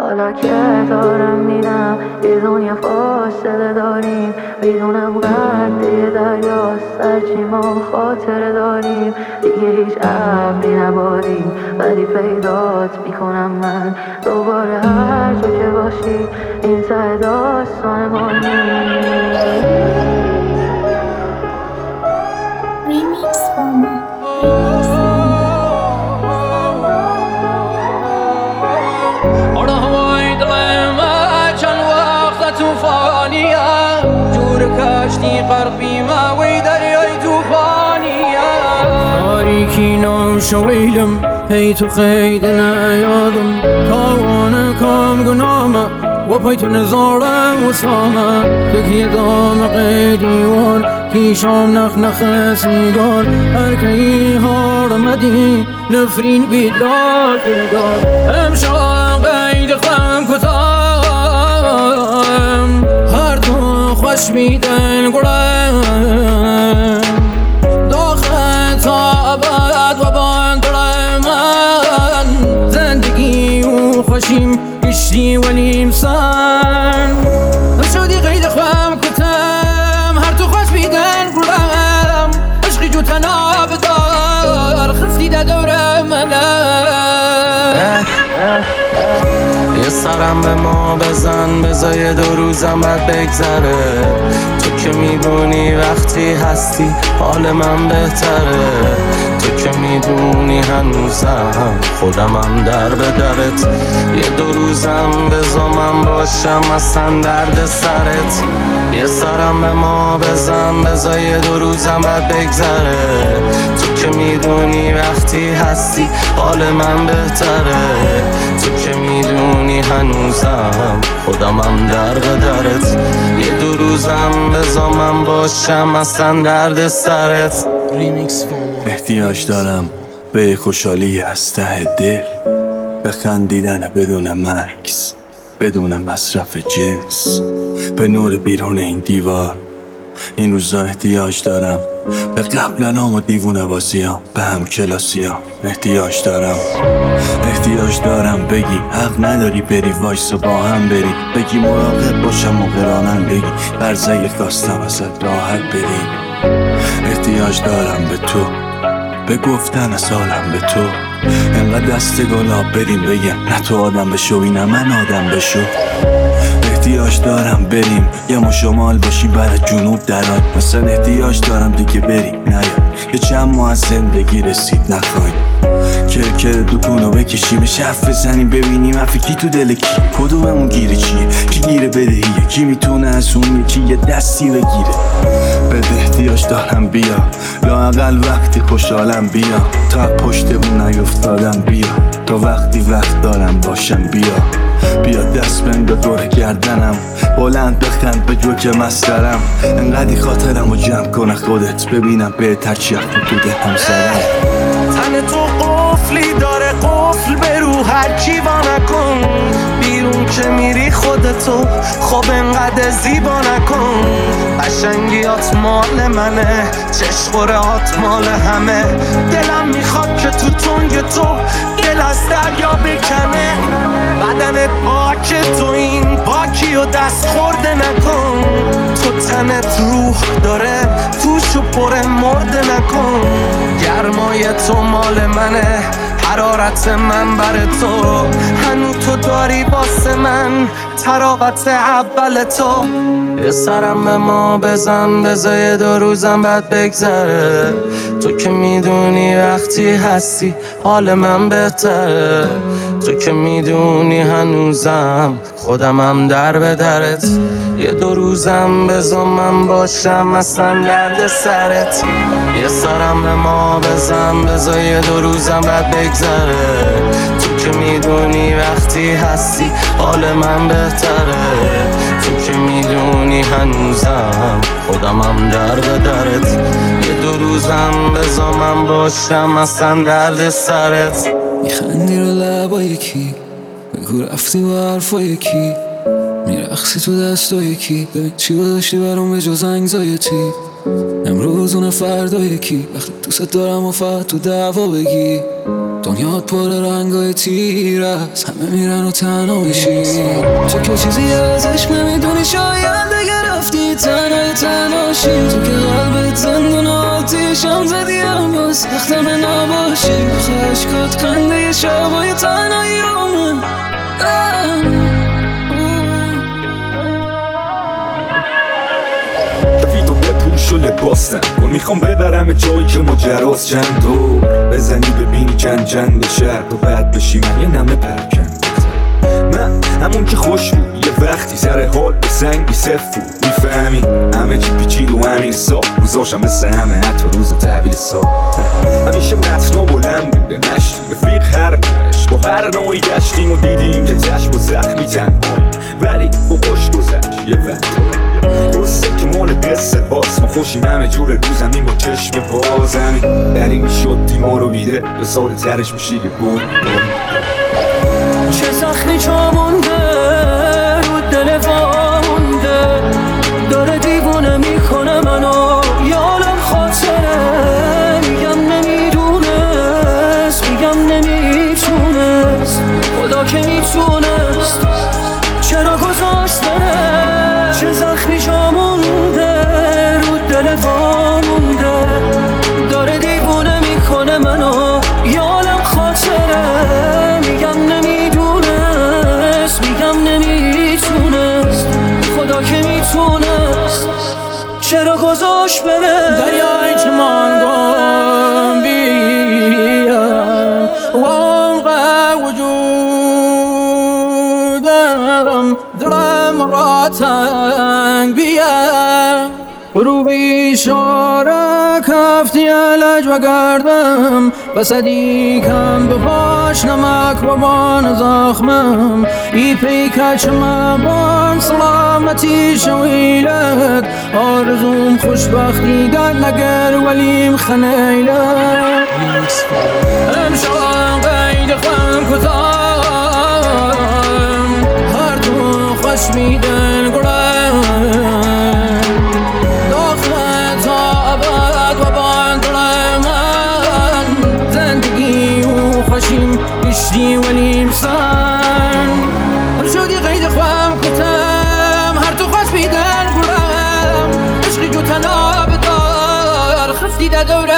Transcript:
حالا که دارم میرم یه دنیا فاصله داریم، میدونم قده دریا سرچی ما خاطره داریم. دیگه هیچ ابری نباریم ولی پیدات میکنم من دوباره هر جا که باشی. این ته داستان ما Remix format. کشتی غربی ما وی دریای توفانیه تاریکی ناشویلم هی تو خیلی نیادم کاوانه کام گنامه و پیت نزارم و سامه تکی دام قیدیوان کیشام نخ سیگار هرکی هارمدی نفرین بیدار کردار امشان قید خم کتام هر دو خوش میدن گرم داخل تا ابد و باندرم من زندگی و خوشیم کشتی و نیمسن شدی قید خم کتم هر تو خوش میدن گرم عشقی جو تناب دار خستی ده دورم یه سرم به ما بزن بذار دو روزم بعد بگذره. تو که میدونی وقتی هستی حال من بهتره. تو که میدونی هنوزم خودمم در به درت. یه دو روزم بذار من باشم اصلا درد سرت. یه سرم به ما بزن بذار دو روزم بعد بگذره. تو که میدونی وقتی هستی حال من بهتره. تو که میدونی هنوزم خودمم در به درت. یه دو روزم بذار من باشم اصلا درد سرت. احتیاج دارم به خوشحالی از ته دل، به خندیدن بدون مکس، بدون مصرف جنس، به نور بیرون این دیوار. این روزا احتیاج دارم به قبلنام و دیوونه بازیام، به هم کلاسیام. احتیاج دارم بگی حق نداری بری وایس و با هم بری، بگی مراقب باشم و قرانم بگی برزه خواستم ازت راحت بری. احتیاج دارم به تو، به گفتن از حالم به تو. انقدر دست گلاب بریم بگم نه تو آدم بشو نه من آدم بشو. احتیاج دارم بریم یه ما شمال باشیم برای جنوب دران. مثلا احتیاج دارم دیگه بریم نیاد یه چند ماه از زندگی رسید نخواهیم کرکر دکونو بکشیم شرف بزنیم ببینیم افکی تو دل کی کدوممون گیره چیه کی گیره بدهیه کی میتونه از اون یکی یه دستی بگیره. بده احتیاج دارم بیا لااقل وقتی خوشحالم بیا تا پشت اون نیفتادم بیا تا وقتی وقت دارم باشم بیا دست بنده دور گردنم بلند بخند به جو که مسخرم. انقدی خاطرم رو جمع کنه خودت ببینم بهتر چی تو دهم زدم. تن تو قفلی داره قفل به رو هر کی با نکن. بیرون که میری خودتو خب انقدر زیبا نکن. قشنگیات مال منه چشقورات مال همه. دلم میخواد که تو تنگ تو دل از دریا بکنه. بدنت پاک تو این پاکی و دست خورده نکن. تو تنت روح داره توشو پر مرده نکن. گرمای تو مال منه حرارت من بر تو. هنو تو داری واسه من تراوت اول تو. یه سرم به ما بزن بذار دو روزم بعد بگذره. تو که میدونی وقتی هستی حال من بهتره. تو که میدونی هنوزم خودمم در به درت. یه دو روزم بذار من باشم اصلا درد سرت. یه سرم به ما بزن بذار دو روزم بعد بگذره. تو که میدونی وقتی هستی حال من بهتره. تو که میدونی هنوزم خودمم در به درت. یه دو روزم بذار من باشم اصلا درد سرت. میخندی رو لبای کی بگو رفتی با حرفای کی میرقصی تو دستای کی ببین چی گذاشتی برام به جز انگزایتی امروز اون فردای کی وقتی دوست دارم و فقط تو دعوا بگی دنیات پر رنگای تیر است، همه میرن و تنها میشی. تو که چیزی از عشق نمیدونی، شاید اگه رفتی تنهاشی. تو که قلبت زندون آتیشم زدی، اما سختم نباشی. خشکات خنده شبای تنهاییامه. تو بپوش و لباس نکن، میخوام ببرم جایی که مجراست. چند دور بزنی ببینی جنگ شهر و بعد بشی من یه نمه پرکن. من همون که خوش بود یه وقتی سر حال به سنگی صف بود. میفهمی همه چی پیچید و همین حساب روزاشم مثل همه، حتی روز تحویل حساب. همیشه متنا بلند بوده، نشتیم به فیق حرفش. با هر نوعی گشتیم و دیدیم که چشم و زخمی تنهایی، ولی با خوش گذشت یه وقت. درسته که مال قصه باز ما خوشیم همه جور رو زمین با چشم باز. همین در این شد ما رو بیده به سال ترش میشی که بود. چه زخمی جا مونده رو دل وامونده، داره دیوونه میکنه منو، یالم خاطره. میگم نمیدونست، میگم نمیتونست، خدا که میتونست چرا گذاشت بره. چه زخمی جا مونده رو دل وامونده، داره دیوونه میکنه منو، یالم خاطره. میگم نمیدونست، میگم نمیتونست، خدا که میتونست چرا گذاشت بره. دریای چمان گم بیا و انقدر وجودم دلم را تنگ بیا. رو بیشاره کفتی علج و گردم، بسدی کم به پاش نمک و بان زخمم. ای پیکه چمبان سلامتی شویلت، آرزوم خوشبختی در نگر ولیم خنیلت. امشان قید خم کتام، هر تو خوش میدن گرم. اشتی ولیم سن شدی قید خوام کتم، هر تو خواست بیدن گرم. عشقی جو تناب دار خفتی در دور